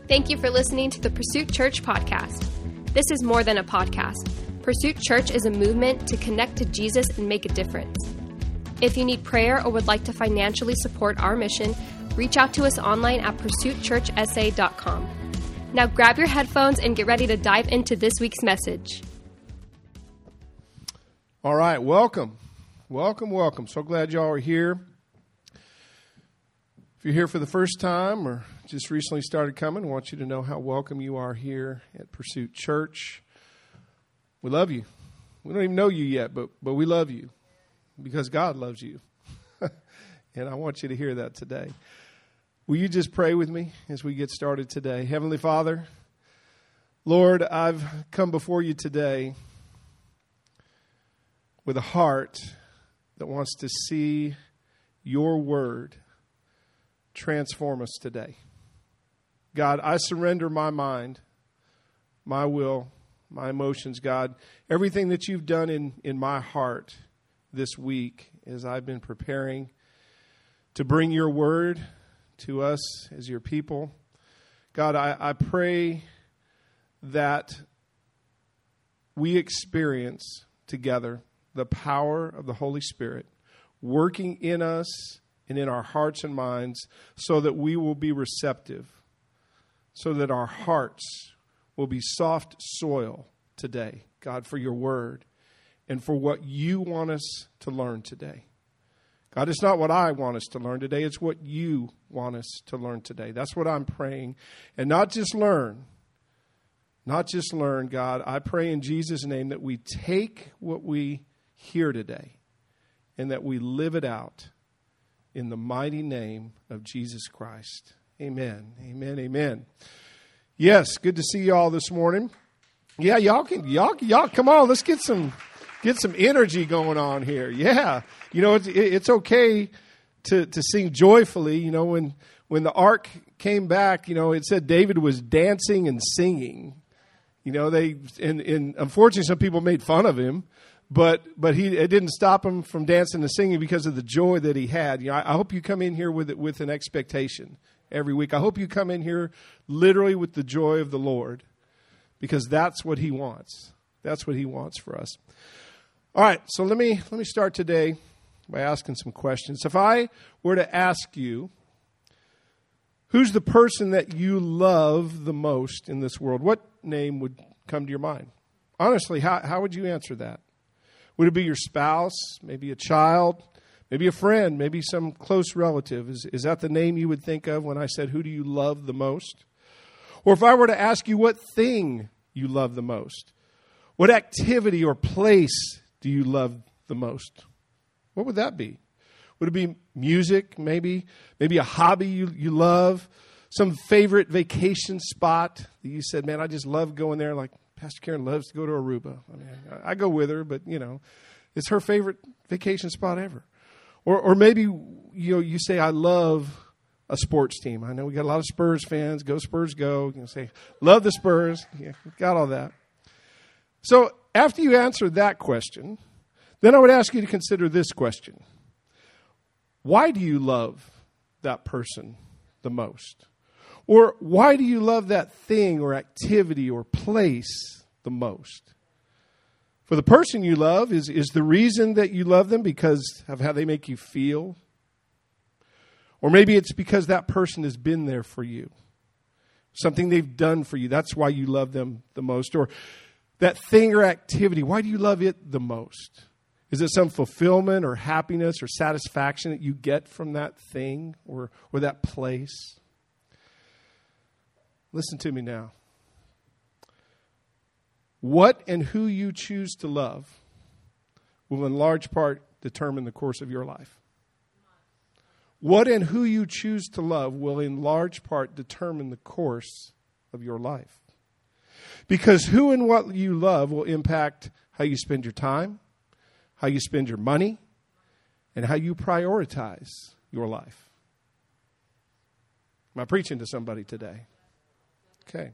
Thank you for listening to the Pursuit Church podcast. This is more than a podcast. Pursuit Church is a movement to connect to Jesus and make a difference. If you need prayer or would like to financially support our mission, reach out to us online at pursuitchurchsa.com. Now grab your headphones and get ready to dive into this week's message. All right, welcome. Welcome. So glad y'all are here. If you're here for the first time or just recently started coming, I want you to know how welcome you are here at Pursuit Church. We love you. We don't even know you yet, but we love you because God loves you. And I want you to hear that today. Will you just pray with me as we get started today? Heavenly Father, Lord, I've come before you today with a heart that wants to see your word transform us today. God, I surrender my mind, my will, my emotions, God. Everything that you've done in my heart this week as I've been preparing to bring your word to us as your people. God, I pray that we experience together the power of the Holy Spirit working in us and in our hearts and minds so that we will be receptive, so that our hearts will be soft soil today, God, for your word and for what you want us to learn today. God, it's not what I want us to learn today, it's what you want us to learn today. That's what I'm praying. And not just learn, God. I pray in Jesus' name that we take what we hear today and that we live it out in the mighty name of Jesus Christ. Amen. Yes, good to see y'all this morning. Yeah, y'all come on, let's get some energy going on here. Yeah. You know, it's okay to sing joyfully. You know, when the ark came back, you know, it said David was dancing and singing. You know, and unfortunately some people made fun of him. But it didn't stop him from dancing and singing because of the joy that he had. You know, I hope you come in here with an expectation every week. I hope you come in here literally with the joy of the Lord, because that's what he wants. That's what he wants for us. All right, so let me start today by asking some questions. If I were to ask you, who's the person that you love the most in this world, what name would come to your mind? Honestly, how would you answer that? Would it be your spouse, maybe a child, maybe a friend, maybe some close relative? Is that the name you would think of when I said, who do you love the most? Or if I were to ask you what thing you love the most, what activity or place do you love the most? What would that be? Would it be music, maybe a hobby you love, some favorite vacation spot that you said, man, I just love going there, like Pastor Karen loves to go to Aruba. I mean, I go with her, but, you know, it's her favorite vacation spot ever. Or maybe, you say, I love a sports team. I know we got a lot of Spurs fans. Go Spurs, go. You say, love the Spurs. Yeah, got all that. So after you answer that question, then I would ask you to consider this question. Why do you love that person the most? Or why do you love that thing or activity or place the most? For the person you love, is the reason that you love them because of how they make you feel? Or maybe it's because that person has been there for you. Something they've done for you. That's why you love them the most. Or that thing or activity, why do you love it the most? Is it some fulfillment or happiness or satisfaction that you get from that thing or that place? Listen to me now. What and who you choose to love will in large part determine the course of your life. What and who you choose to love will in large part determine the course of your life. Because who and what you love will impact how you spend your time, how you spend your money, and how you prioritize your life. Am I preaching to somebody today? Okay.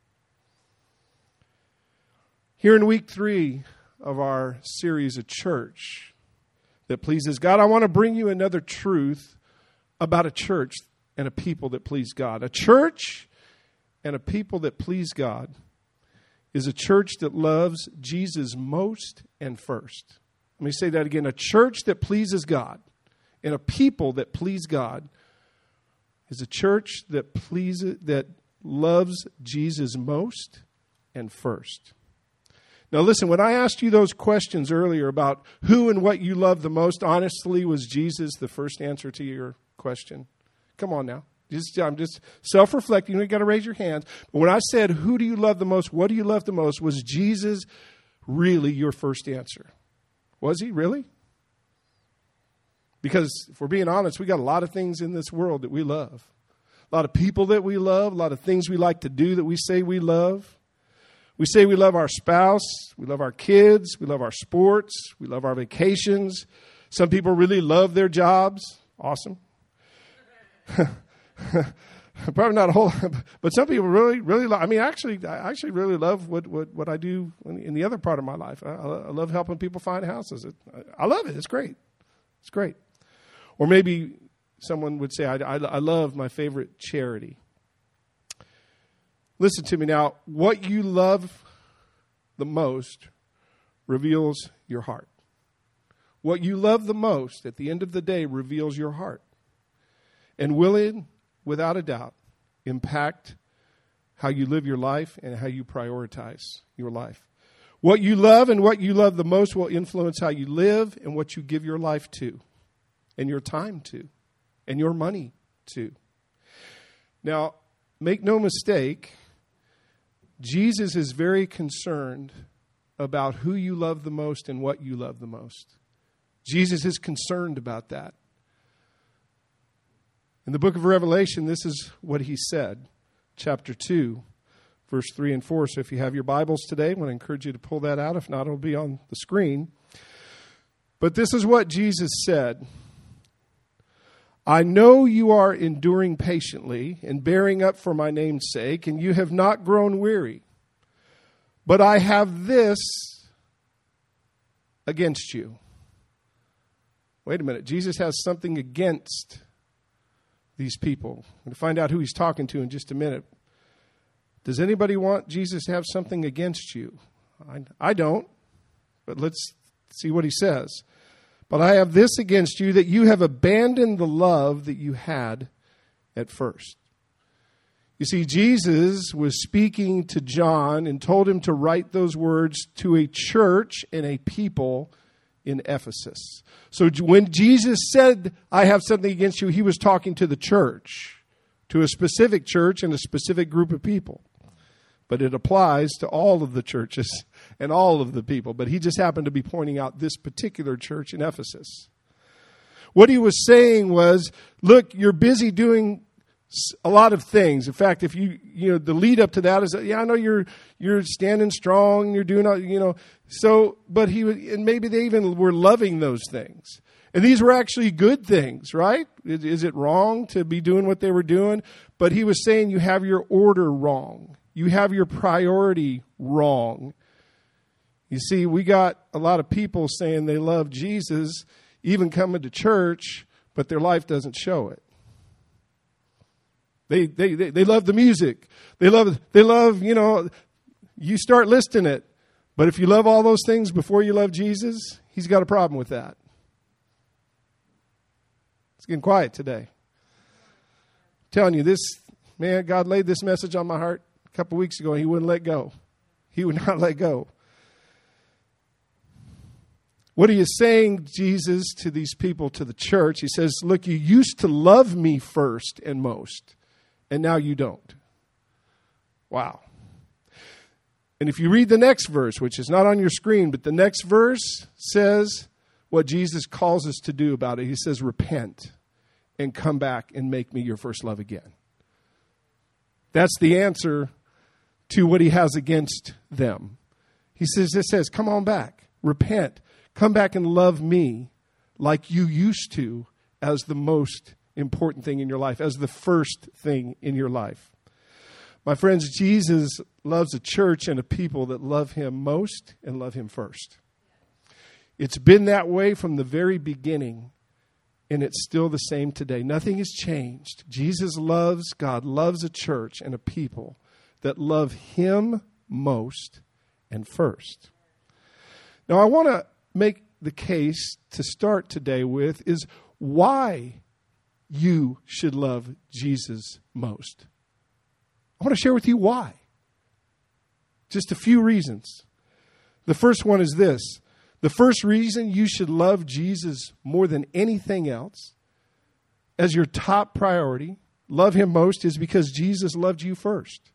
Here in week 3 of our series, A Church That Pleases God, I want to bring you another truth about a church and a people that please God. A church and a people that please God is a church that loves Jesus most and first. Let me say that again. A church that pleases God and a people that please God is a church that loves Jesus most and first. Now listen, when I asked you those questions earlier about who and what you love the most, honestly, was Jesus the first answer to your question? Come on now. I'm just self-reflecting. You got to raise your hands. But when I said, who do you love the most? What do you love the most? Was Jesus really your first answer? Was he really? Because if we're being honest, we got a lot of things in this world that we love. A lot of people that we love. A lot of things we like to do that we say we love. We say we love our spouse. We love our kids. We love our sports. We love our vacations. Some people really love their jobs. Awesome. Probably not a whole, but some people really love. I actually really love what I do in the other part of my life. I love helping people find houses. I love it. It's great. It's great. Or maybe someone would say, I love my favorite charity. Listen to me now. What you love the most reveals your heart. What you love the most at the end of the day reveals your heart. And will it, without a doubt, impact how you live your life and how you prioritize your life. What you love and what you love the most will influence how you live and what you give your life to, and your time to, and your money to. Now, make no mistake, Jesus is very concerned about who you love the most and what you love the most. Jesus is concerned about that. In the book of Revelation, this is what he said, chapter 2, verse 3 and 4. So if you have your Bibles today, I want to encourage you to pull that out. If not, it'll be on the screen. But this is what Jesus said. I know you are enduring patiently and bearing up for my name's sake, and you have not grown weary. But I have this against you. Wait a minute. Jesus has something against these people. I'm going to find out who he's talking to in just a minute. Does anybody want Jesus to have something against you? I don't, but let's see what he says. But I have this against you, that you have abandoned the love that you had at first. You see, Jesus was speaking to John and told him to write those words to a church and a people in Ephesus. So when Jesus said, I have something against you, he was talking to the church, to a specific church and a specific group of people. But it applies to all of the churches and all of the people. But he just happened to be pointing out this particular church in Ephesus. What he was saying was, look, you're busy doing a lot of things. In fact, if you the lead up to that is, I know you're standing strong, you're doing, so, but and maybe they even were loving those things. And these were actually good things, right? Is it wrong to be doing what they were doing? But he was saying you have your order wrong. You have your priority wrong. You see, we got a lot of people saying they love Jesus, even coming to church, but their life doesn't show it. They love the music. They love, you start listing it. But if you love all those things before you love Jesus, he's got a problem with that. It's getting quiet today. I'm telling you, God laid this message on my heart a couple weeks ago, and he wouldn't let go. He would not let go. What are you saying, Jesus, to these people, to the church? He says, look, you used to love me first and most, and now you don't. Wow. And if you read the next verse, which is not on your screen, but the next verse says what Jesus calls us to do about it. He says, repent and come back and make me your first love again. That's the answer to what he has against them. He says, come on back, repent, come back and love me like you used to as the most important thing in your life, as the first thing in your life. My friends, Jesus loves a church and a people that love him most and love him first. It's been that way from the very beginning, and it's still the same today. Nothing has changed. God loves a church and a people that love him most and first. Now, I want to make the case to start today with is why you should love Jesus most. I want to share with you why. Just a few reasons. The first one is this. The first reason you should love Jesus more than anything else, as your top priority, love him most, is because Jesus loved you first.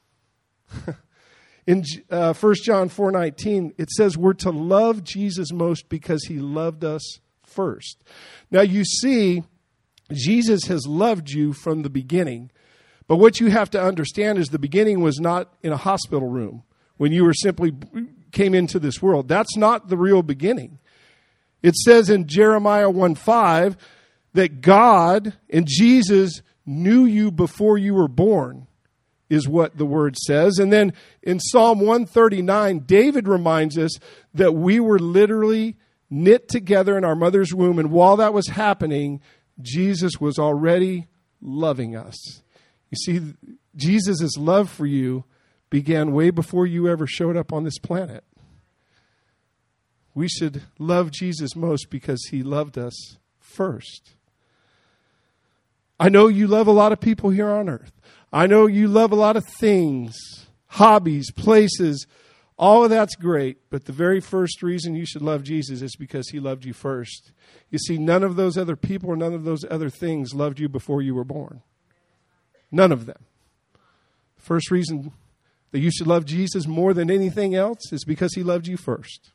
In 1 John 4:19, it says we're to love Jesus most because he loved us first. Now you see, Jesus has loved you from the beginning. But what you have to understand is the beginning was not in a hospital room when you were simply came into this world. That's not the real beginning. It says in Jeremiah 1:5 that God and Jesus knew you before you were born, is what the word says. And then in Psalm 139, David reminds us that we were literally knit together in our mother's womb. And while that was happening, Jesus was already loving us. You see, Jesus' love for you began way before you ever showed up on this planet. We should love Jesus most because he loved us first. I know you love a lot of people here on earth. I know you love a lot of things, hobbies, places. All of that's great, but the very first reason you should love Jesus is because he loved you first. You see, none of those other people or none of those other things loved you before you were born. None of them. The first reason that you should love Jesus more than anything else is because he loved you first.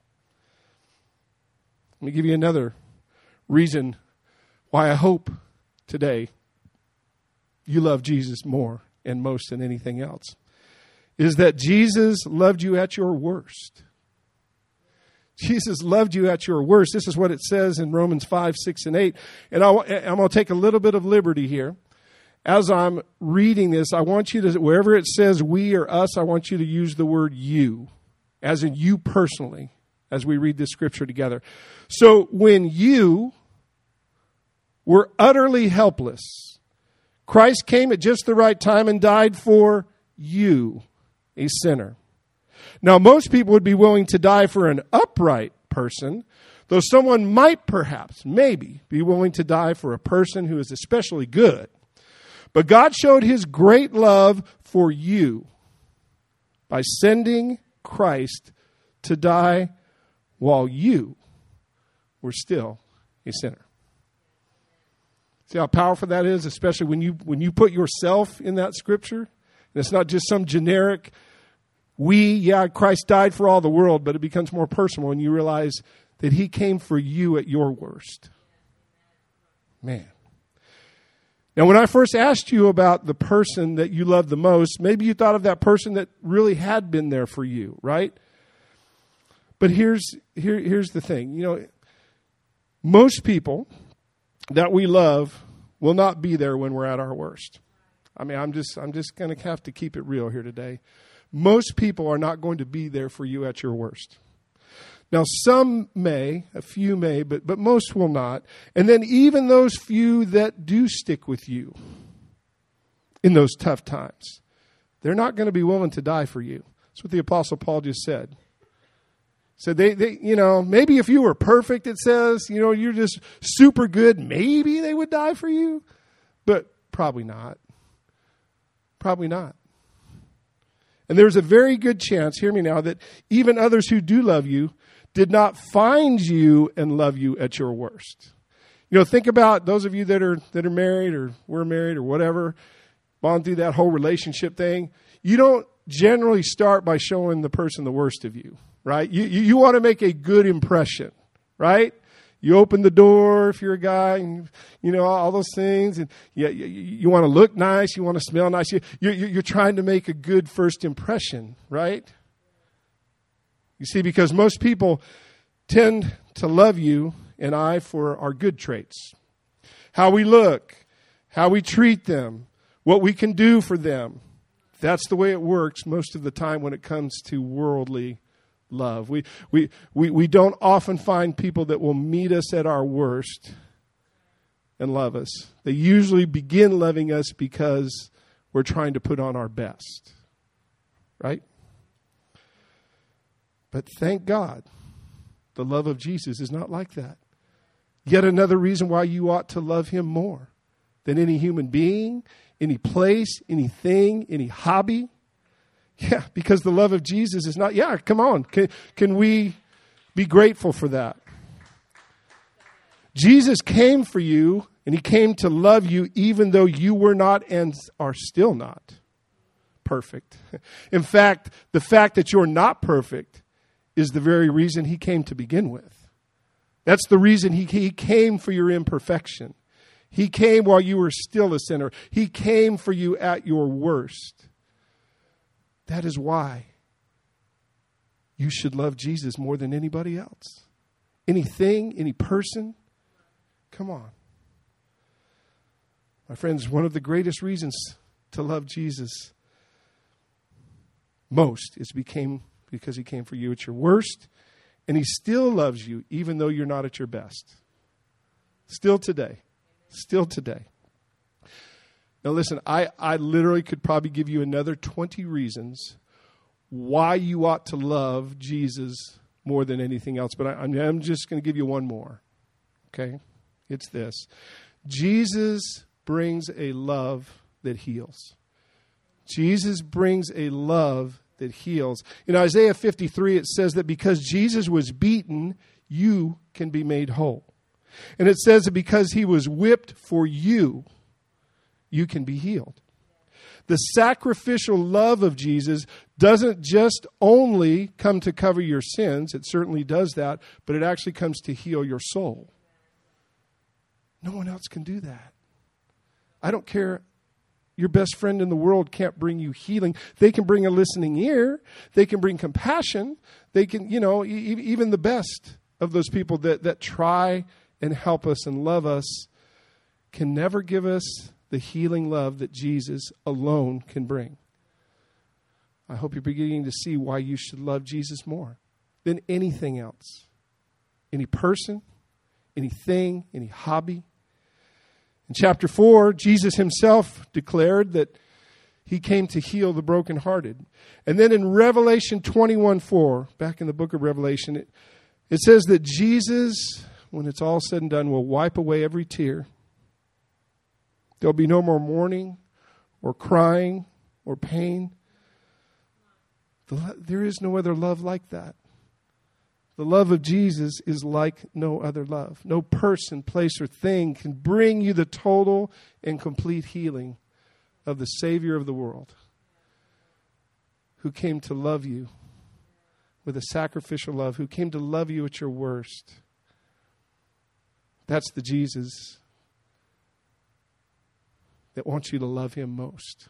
Let me give you another reason why I hope today you love Jesus more and most than anything else. Is that Jesus loved you at your worst. Jesus loved you at your worst. This is what it says in Romans 5, 6, and 8. And I'm going to take a little bit of liberty here. As I'm reading this, I want you to, wherever it says we or us, I want you to use the word you, as in you personally, as we read this scripture together. So when you were utterly helpless, Christ came at just the right time and died for you, a sinner. Now, most people would be willing to die for an upright person, though someone might perhaps, maybe, be willing to die for a person who is especially good. But God showed his great love for you by sending Christ to die while you were still a sinner. See how powerful that is, especially when you put yourself in that scripture. And it's not just some generic, Christ died for all the world, but it becomes more personal when you realize that he came for you at your worst. Man. Now, when I first asked you about the person that you love the most, maybe you thought of that person that really had been there for you, right? But here's the thing. You know, most people that we love will not be there when we're at our worst. I mean, I'm just going to have to keep it real here today. Most people are not going to be there for you at your worst. Now, some may, a few may, but most will not. And then even those few that do stick with you in those tough times, they're not going to be willing to die for you. That's what the Apostle Paul just said. So they maybe if you were perfect, it says, you're just super good, maybe they would die for you, but probably not. Probably not. And there's a very good chance, hear me now, that even others who do love you did not find you and love you at your worst. Think about those of you that are married or were married or whatever, gone through that whole relationship thing. You don't generally start by showing the person the worst of you, right? You want to make a good impression, right? You open the door if you're a guy, and, all those things. And you want to look nice. You want to smell nice. You're trying to make a good first impression, right? You see, because most people tend to love you and I for our good traits. How we look, how we treat them, what we can do for them. That's the way it works most of the time when it comes to worldly love. We don't often find people that will meet us at our worst and love us. They usually begin loving us because we're trying to put on our best. right? But thank God, the love of Jesus is not like that. Yet another reason why you ought to love him more than any human being, any place, anything, any hobby. Yeah, because the love of Jesus is not, yeah, come on. Can we be grateful for that? Jesus came for you, and he came to love you even though you were not and are still not perfect. In fact, the fact that you're not perfect is the very reason he came to begin with. That's the reason he came for your imperfection. He came while you were still a sinner. He came for you at your worst. That is why you should love Jesus more than anybody else. Anything, any person. Come on. My friends, one of the greatest reasons to love Jesus most is because he came for you at your worst, and he still loves you even though you're not at your best. Still today. Still today. Now listen, I literally could probably give you another 20 reasons why you ought to love Jesus more than anything else, but I'm just going to give you one more. Okay? It's this. Jesus brings a love that heals. Jesus brings a love that heals. In Isaiah 53, it says that because Jesus was beaten, you can be made whole. And it says that because he was whipped for you, you can be healed. The sacrificial love of Jesus doesn't just only come to cover your sins. It certainly does that, but it actually comes to heal your soul. No one else can do that. I don't care. Your best friend in the world can't bring you healing. They can bring a listening ear. They can bring compassion. They can, even the best of those people that try and help us and love us can never give us the healing love that Jesus alone can bring. I hope you're beginning to see why you should love Jesus more than anything else. Any person, anything, any hobby. In chapter 4, Jesus himself declared that he came to heal the brokenhearted. And then in Revelation 21:4, back in the book of Revelation, it says that Jesus, when it's all said and done, will wipe away every tear. There'll be no more mourning or crying or pain. There is no other love like that. The love of Jesus is like no other love. No person, place, or thing can bring you the total and complete healing of the Savior of the world, who came to love you with a sacrificial love, who came to love you at your worst. That's the Jesus that wants you to love him most.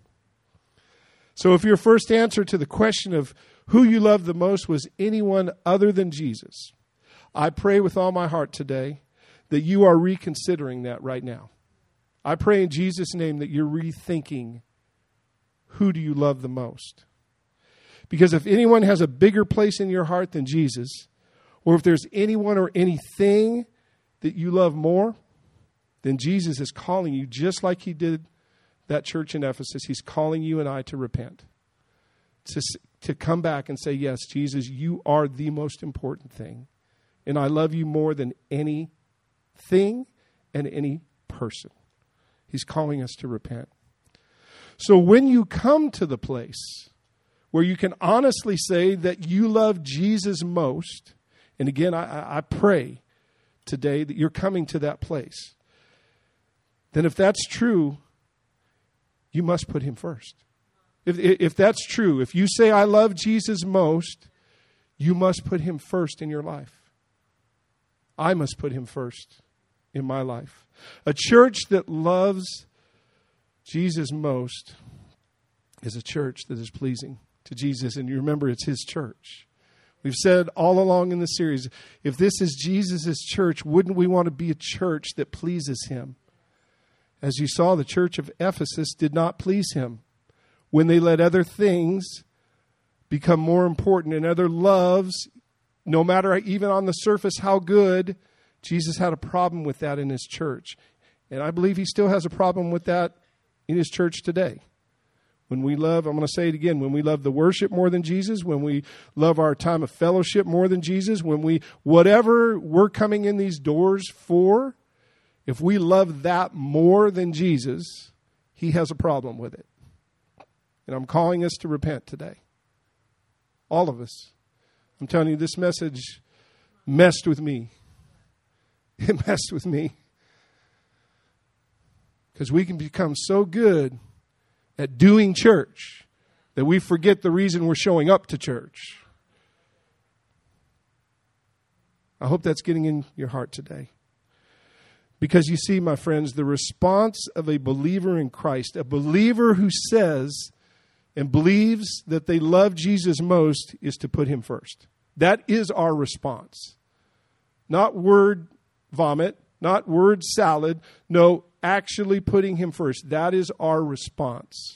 So if your first answer to the question of who you love the most was anyone other than Jesus, I pray with all my heart today that you are reconsidering that right now. I pray in Jesus' name that you're rethinking who do you love the most. Because if anyone has a bigger place in your heart than Jesus, or if there's anyone or anything that you love more, then Jesus is calling you, just like he did that church in Ephesus. He's calling you and I to repent, to come back and say, yes, Jesus, you are the most important thing. And I love you more than anything and any person. He's calling us to repent. So when you come to the place where you can honestly say that you love Jesus most, and again, I pray today that you're coming to that place, then if that's true, you must put him first. If that's true, if you say I love Jesus most, you must put him first in your life. I must put him first in my life. A church that loves Jesus most is a church that is pleasing to Jesus. And you remember, it's his church. We've said all along in the series, if this is Jesus' church, wouldn't we want to be a church that pleases him? As you saw, the church of Ephesus did not please him when they let other things become more important and other loves, no matter even on the surface how good. Jesus had a problem with that in his church. And I believe he still has a problem with that in his church today. When we love, I'm going to say it again, when we love the worship more than Jesus, when we love our time of fellowship more than Jesus, whatever we're coming in these doors for, if we love that more than Jesus, he has a problem with it. And I'm calling us to repent today. All of us. I'm telling you, this message messed with me. It messed with me. Because we can become so good at doing church that we forget the reason we're showing up to church. I hope that's getting in your heart today. Because you see, my friends, the response of a believer in Christ, a believer who says and believes that they love Jesus most, is to put him first. That is our response. Not word vomit, not word salad. No, actually putting him first. That is our response.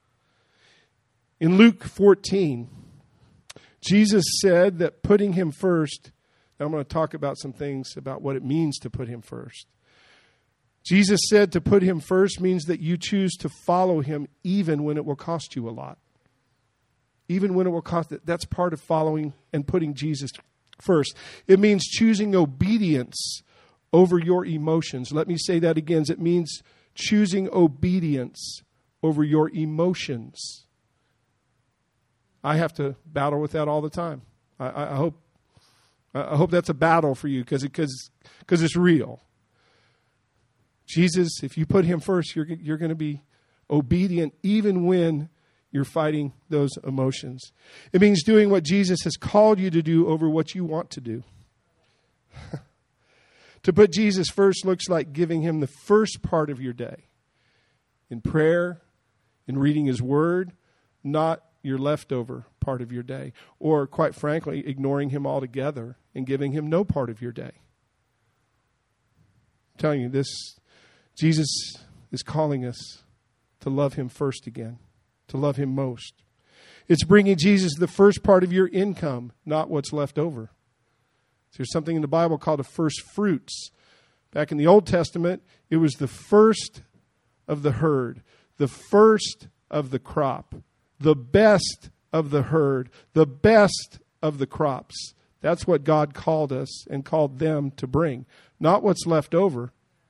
In Luke 14, Jesus said that putting him first, now I'm going to talk about some things about what it means to put him first. Jesus said to put him first means that you choose to follow him even when it will cost you a lot. Even when it will cost, that's part of following and putting Jesus first. It means choosing obedience over your emotions. Let me say that again. It means choosing obedience over your emotions. I have to battle with that all the time. I hope that's a battle for you because it's real. Jesus, if you put him first, you're going to be obedient even when you're fighting those emotions. It means doing what Jesus has called you to do over what you want to do. To put Jesus first looks like giving him the first part of your day in prayer, in reading his word, not your leftover part of your day. Or, quite frankly, ignoring him altogether and giving him no part of your day. I'm telling you, Jesus is calling us to love him first again, to love him most. It's bringing Jesus the first part of your income, not what's left over. There's something in the Bible called a first fruits. Back in the Old Testament, it was the first of the herd, the first of the crop, the best of the herd, the best of the crops. That's what God called us and called them to bring, not what's left over.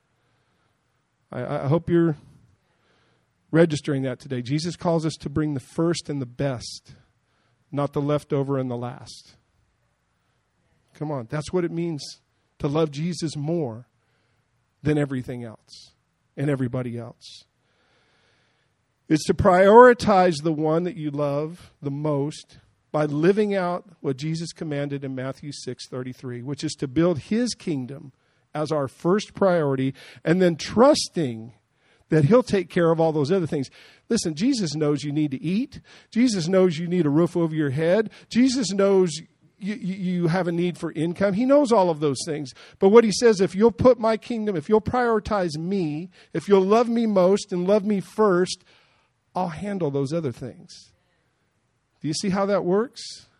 I hope you're registering that today. Jesus calls us to bring the first and the best, not the leftover and the last. Come on, that's what it means to love Jesus more than everything else and everybody else. It's to prioritize the one that you love the most by living out what Jesus commanded in Matthew 6:33, which is to build his kingdom as our first priority and then trusting that he'll take care of all those other things. Listen, Jesus knows you need to eat. Jesus knows you need a roof over your head. Jesus knows you have a need for income. He knows all of those things. But what he says, if you'll put my kingdom, if you'll prioritize me, if you'll love me most and love me first, I'll handle those other things. Do you see how that works?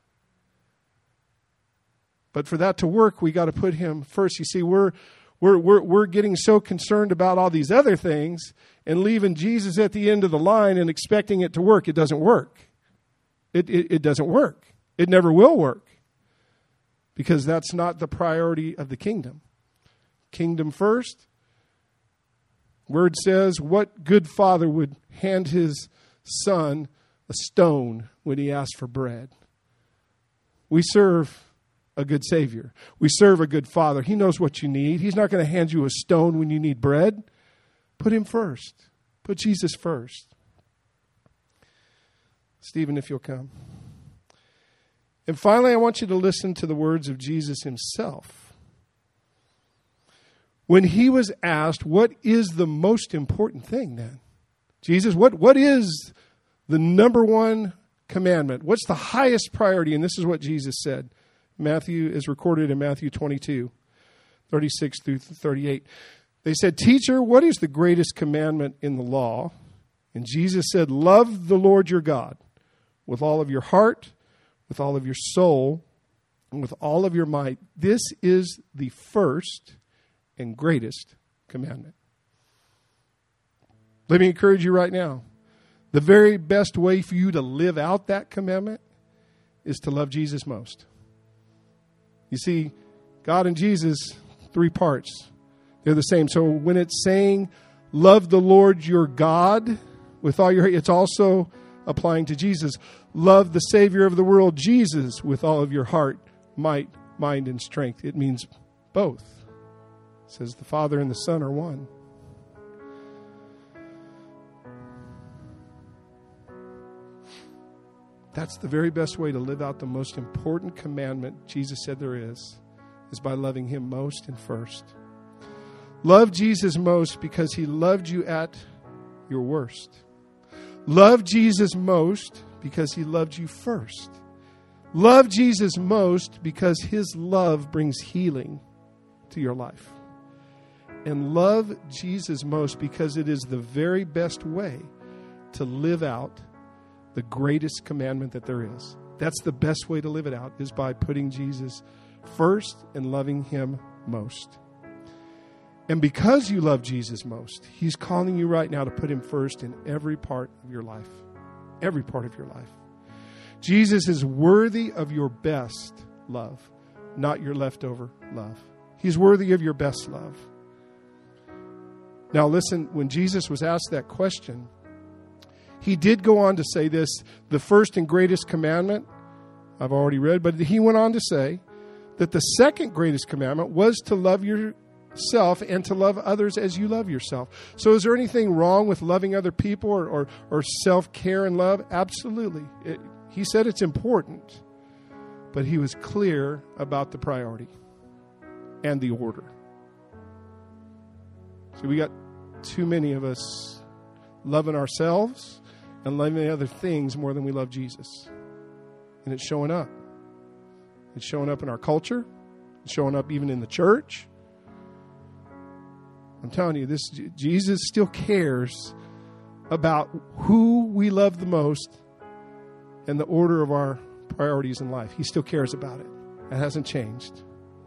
But for that to work, we got to put him first. You see, we're getting so concerned about all these other things and leaving Jesus at the end of the line and expecting it to work. It doesn't work. It doesn't work. It never will work. Because that's not the priority of the kingdom. Kingdom first. Word says, what good father would hand his son a stone when he asked for bread? We serve a good Savior. We serve a good Father. He knows what you need. He's not going to hand you a stone when you need bread. Put him first. Put Jesus first. Stephen, if you'll come. And finally, I want you to listen to the words of Jesus himself. When he was asked, what is the most important thing then? Jesus, what is the number one commandment? What's the highest priority? And this is what Jesus said. Matthew is recorded in Matthew 22, 36 through 38. They said, Teacher, what is the greatest commandment in the law? And Jesus said, love the Lord your God with all of your heart, with all of your soul, and with all of your might. This is the first and greatest commandment. Let me encourage you right now. The very best way for you to live out that commandment is to love Jesus most. You see, God and Jesus, 3 parts. They're the same. So when it's saying, love the Lord your God with all your heart, it's also applying to Jesus. Love the Savior of the world, Jesus, with all of your heart, might, mind, and strength. It means both. It says the Father and the Son are one. That's the very best way to live out the most important commandment Jesus said there is by loving him most and first. Love Jesus most because he loved you at your worst. Love Jesus most because he loved you first. Love Jesus most because his love brings healing to your life. And love Jesus most because it is the very best way to live out the greatest commandment that there is. That's the best way to live it out, is by putting Jesus first and loving him most. And because you love Jesus most, he's calling you right now to put him first in every part of your life. Every part of your life. Jesus is worthy of your best love, not your leftover love. He's worthy of your best love. Now listen, when Jesus was asked that question, he did go on to say this, the first and greatest commandment, I've already read, but he went on to say that the second greatest commandment was to love yourself and to love others as you love yourself. So is there anything wrong with loving other people or self-care and love? Absolutely. He said it's important, but he was clear about the priority and the order. See, we got too many of us loving ourselves and loving other things more than we love Jesus. And it's showing up. It's showing up in our culture. It's showing up even in the church. I'm telling you, Jesus still cares about who we love the most and the order of our priorities in life. He still cares about it. That hasn't changed.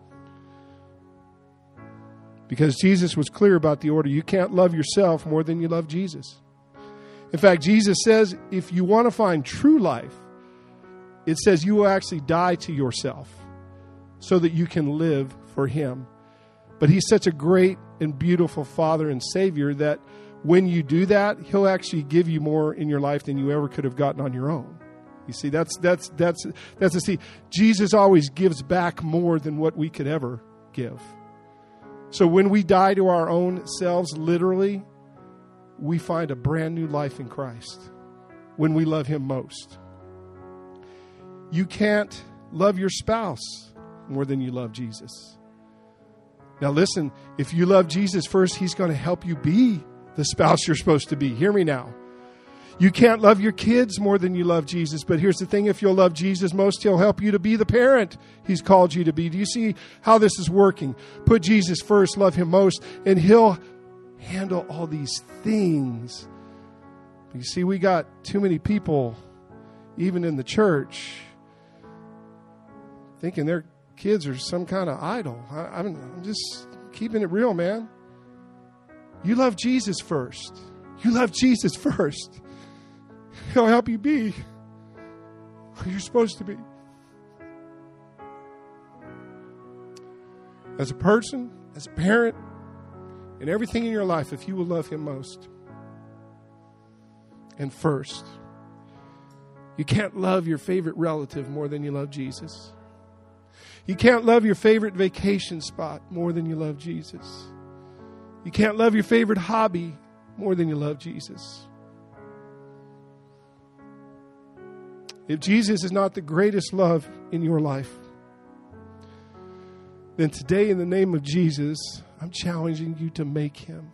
Because Jesus was clear about the order. You can't love yourself more than you love Jesus. In fact, Jesus says if you want to find true life, it says you will actually die to yourself so that you can live for him. But he's such a great and beautiful Father and Savior that when you do that, he'll actually give you more in your life than you ever could have gotten on your own. You see, that's the see. Jesus always gives back more than what we could ever give. So when we die to our own selves, literally, we find a brand new life in Christ when we love him most. You can't love your spouse more than you love Jesus. Now listen, if you love Jesus first, he's going to help you be the spouse you're supposed to be. Hear me now. You can't love your kids more than you love Jesus. But here's the thing, if you'll love Jesus most, he'll help you to be the parent he's called you to be. Do you see how this is working? Put Jesus first, love him most, and he'll handle all these things. But you see, we got too many people, even in the church, thinking their kids are some kind of idol. I'm just keeping it real, man. You love Jesus first. You love Jesus first. He'll help you be who you're supposed to be. As a person, as a parent, and everything in your life, if you will love him most and first. You can't love your favorite relative more than you love Jesus. You can't love your favorite vacation spot more than you love Jesus. You can't love your favorite hobby more than you love Jesus. If Jesus is not the greatest love in your life, then today, in the name of Jesus, I'm challenging you to make him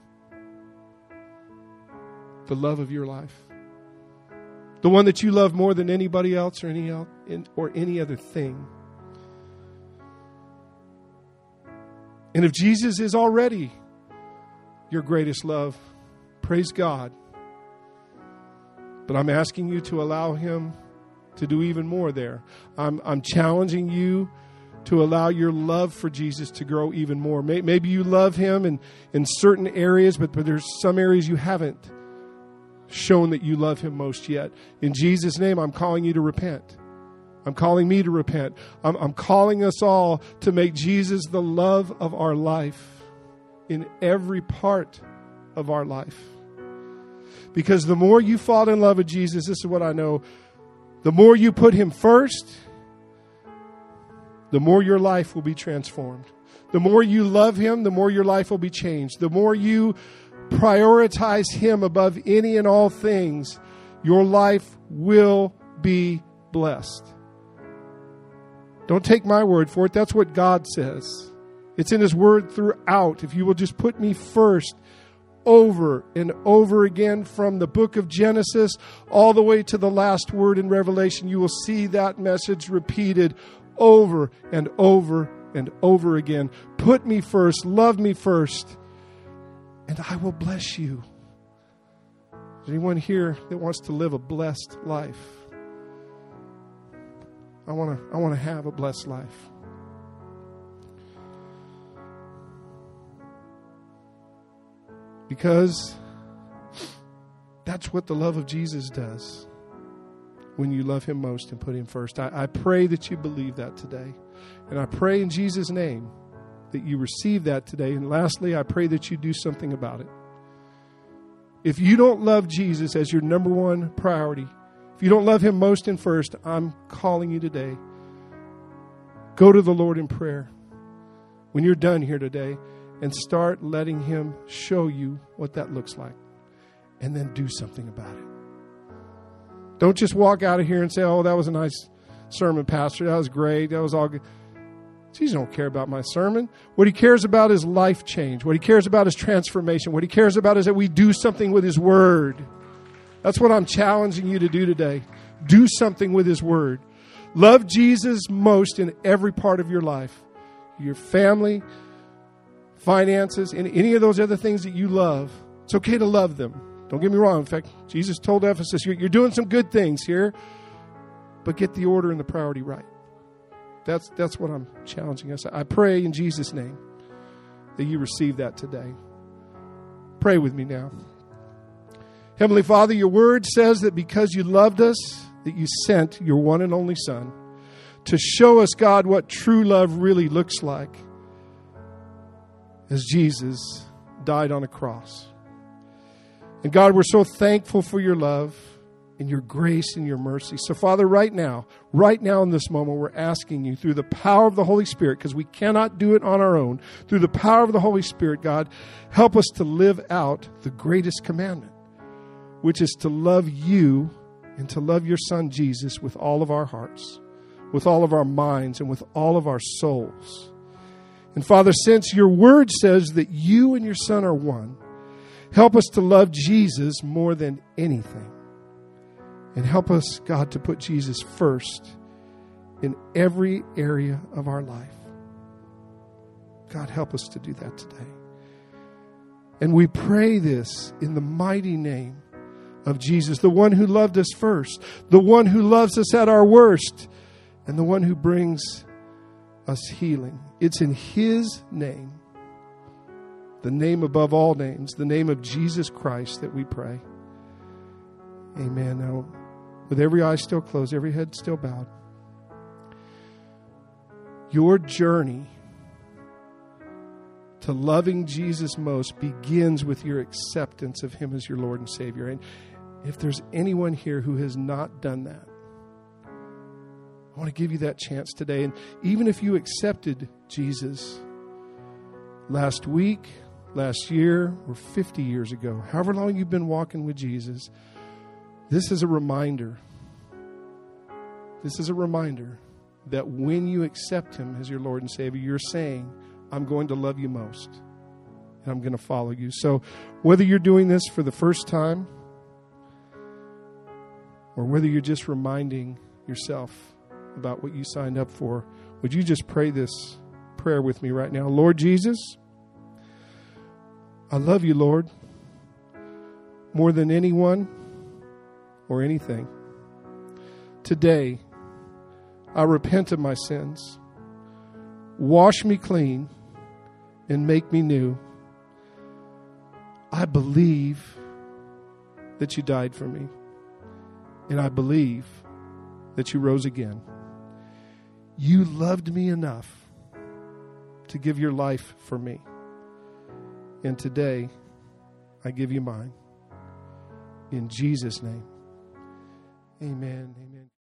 the love of your life. The one that you love more than anybody else or any other thing. And if Jesus is already your greatest love, praise God. But I'm asking you to allow him to do even more there. I'm challenging you to allow your love for Jesus to grow even more. Maybe you love him in certain areas, but there's some areas you haven't shown that you love him most yet. In Jesus' name, I'm calling you to repent. I'm calling me to repent. I'm calling us all to make Jesus the love of our life in every part of our life. Because the more you fall in love with Jesus, this is what I know, the more you put him first, the more your life will be transformed. The more you love him, the more your life will be changed. The more you prioritize him above any and all things, your life will be blessed. Don't take my word for it. That's what God says. It's in his word throughout. If you will just put me first over and over again from the book of Genesis all the way to the last word in Revelation, you will see that message repeated over and over and over again. Put me first. Love me first. And I will bless you. Is anyone here that wants to live a blessed life? I want to have a blessed life. Because that's what the love of Jesus does when you love him most and put him first. I pray that you believe that today. And I pray in Jesus' name that you receive that today. And lastly, I pray that you do something about it. If you don't love Jesus as your number one priority, if you don't love him most and first, I'm calling you today. Go to the Lord in prayer when you're done here today and start letting him show you what that looks like. And then do something about it. Don't just walk out of here and say, oh, that was a nice sermon, Pastor. That was great. That was all good. Jesus don't care about my sermon. What he cares about is life change. What he cares about is transformation. What he cares about is that we do something with his word. That's what I'm challenging you to do today. Do something with his word. Love Jesus most in every part of your life. Your family, finances, and any of those other things that you love. It's okay to love them. Don't get me wrong. In fact, Jesus told Ephesus, you're doing some good things here, but get the order and the priority right. That's what I'm challenging us. I pray in Jesus' name that you receive that today. Pray with me now. Heavenly Father, your word says that because you loved us, that you sent your one and only Son to show us, God, what true love really looks like as Jesus died on a cross. And God, we're so thankful for your love and your grace and your mercy. So Father, right now in this moment, we're asking you through the power of the Holy Spirit, because we cannot do it on our own, through the power of the Holy Spirit, God, help us to live out the greatest commandment, which is to love you and to love your Son Jesus with all of our hearts, with all of our minds, and with all of our souls. And Father, since your word says that you and your Son are one, help us to love Jesus more than anything. And help us, God, to put Jesus first in every area of our life. God, help us to do that today. And we pray this in the mighty name of Jesus, the one who loved us first, the one who loves us at our worst, and the one who brings us healing. It's in his name, the name above all names, the name of Jesus Christ, that we pray. Amen. Now, with every eye still closed, every head still bowed, your journey to loving Jesus most begins with your acceptance of him as your Lord and Savior. And if there's anyone here who has not done that, I want to give you that chance today. And even if you accepted Jesus last week, last year, or 50 years ago, however long you've been walking with Jesus, this is a reminder. This is a reminder that when you accept him as your Lord and Savior, you're saying, I'm going to love you most, and I'm going to follow you. So whether you're doing this for the first time, or whether you're just reminding yourself about what you signed up for, would you just pray this prayer with me right now? Lord Jesus, I love you, Lord, more than anyone or anything. Today, I repent of my sins. Wash me clean and make me new. I believe that you died for me. And I believe that you rose again. You loved me enough to give your life for me. And today, I give you mine. In Jesus' name, amen. Amen.